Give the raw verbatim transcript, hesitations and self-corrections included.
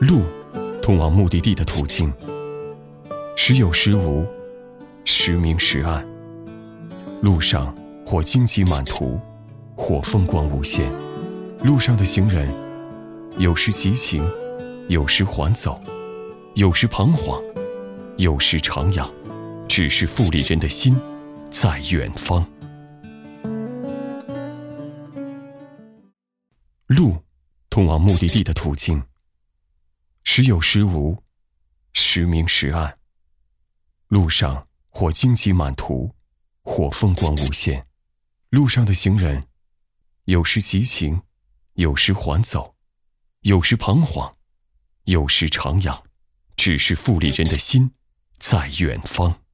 路，通往目的地的途径，时有时无，时明时暗。路上或荆棘满途，或风光无限。路上的行人，有时急行，有时缓走，有时彷徨，有时徜徉，只是富里人的心在远方。路，通往目的地的途径，时有时无，时明时暗。路上或荆棘满途，或风光无限。路上的行人，有时急行，有时缓走，有时彷徨，有时徜徉，只是富里人的心在远方。